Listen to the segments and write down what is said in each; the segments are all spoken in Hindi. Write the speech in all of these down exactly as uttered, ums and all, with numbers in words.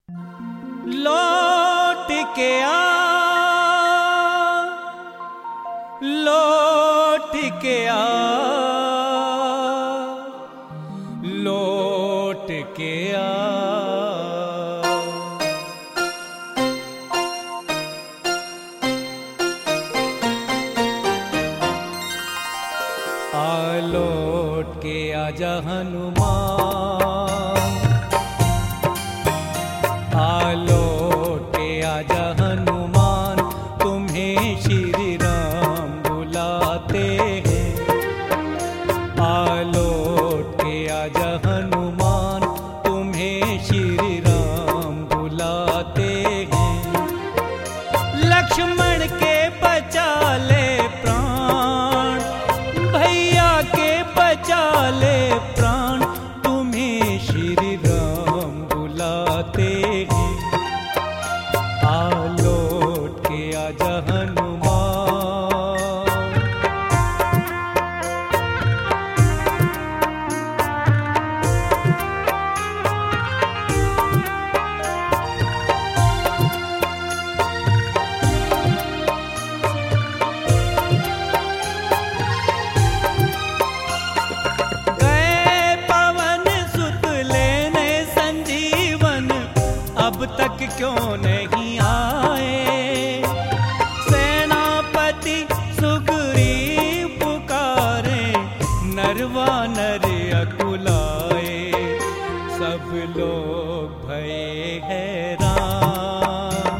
लौट के आ, लौट के आ, लौट के आ। आ लौट के आजा हनुमान, आ लौट के आजा हनुमान, तुम्हें श्री राम बुलाते हैं। आ लौट के आजा हनुमान, तुम्हें श्री राम बुलाते हैं। लक्ष्मण के बचा ले प्राण, भैया के बचा ले प्राण, तुम्हें श्री राम बुलाते हैं। आ लौट के आजा हनुमान। गए पवन सुत लेने संजीवन, अब तक क्यों नहीं आए। सेनापति सुग्रीव पुकारे, नरवा नर अकुलाए। सब लोग भये हैरान,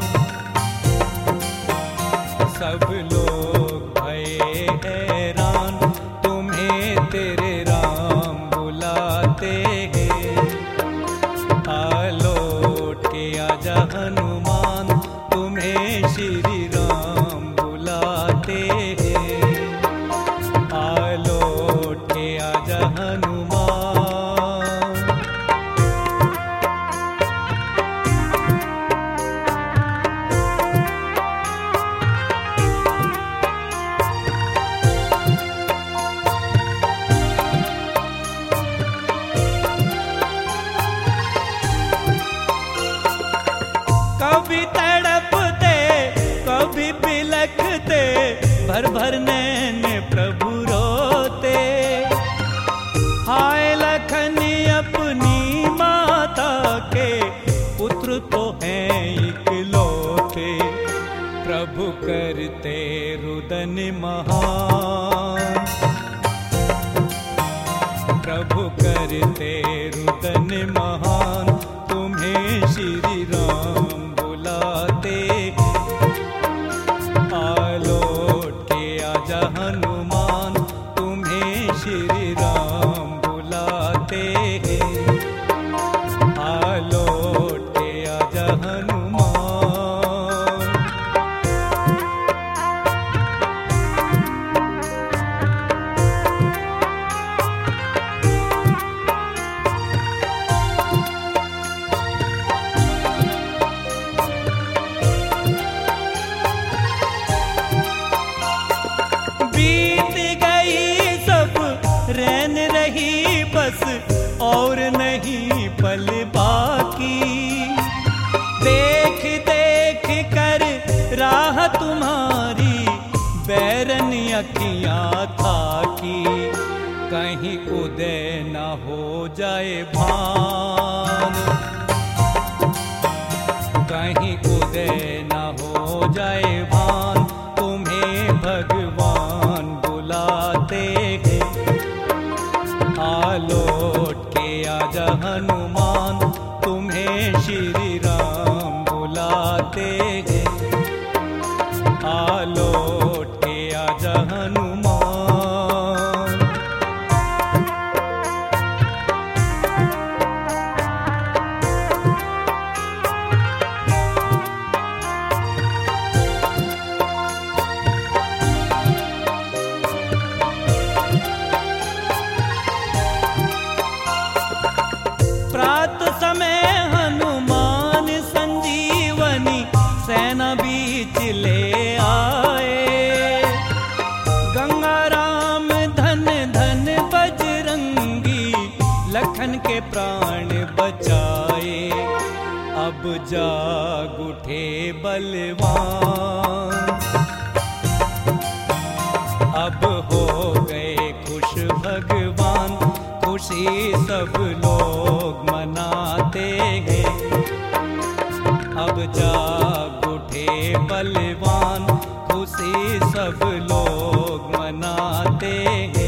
सब लोग भये हैरान, तुम्हें तेरे राम बुलाते हैं। आ लौट के आजा हनुमान, तुम्हें श्री राम बुलाते हैं। आ लौट के आजा हनुमान। कभी तड़पते कभी बिलखते, भर भर नैन प्रभु रोते। हाय लखन अपनी माता के, पुत्र तो हैं इकलौते। प्रभु करते रुदन महान, प्रभु करते रुदन महान, तुम्हें श्री राम बुलाते हैं। आ लौट के आजा हनुमान, तुम्हें श्री राम बुलाते हैं। आ लौट के आजा हनुमान। बीत गई सब रैन रही बस, और नहीं पल बाकी। देख देख कर राह तुम्हारी, बैरन अखियाँ थाकी। कहीं उदय न हो जाए भान, कहीं उदय न हो जाए भान, तुम्हें भगवान बुलाते हैं। आ लौट के आजा हनुमान, तुम्हें श्री राम बुलाते हैं। आ लौट के आजा हनुमान। अब जाग उठे बलवान, अब हो गए खुश भगवान, खुशी सब लोग मनाते हैं। अब जाग उठे बलवान, खुशी सब लोग मनाते हैं।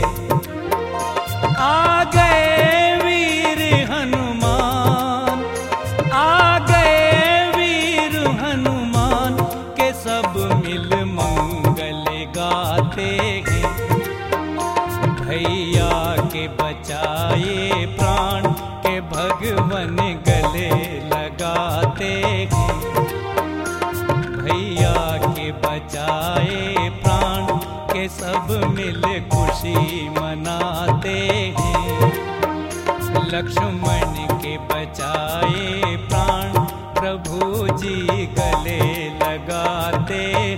आ गए वीर हनुमान, आ गए वीर हनुमान, के सब मिल मंगल गाते हैं। भैया के बचाए प्राण, के भगवन गले लगाते हैं। भैया के बचाए प्राण, के सब मिल खुशी मनाते हैं। लक्ष्मण के बचाए प्राण, प्रभु जी गले लगाते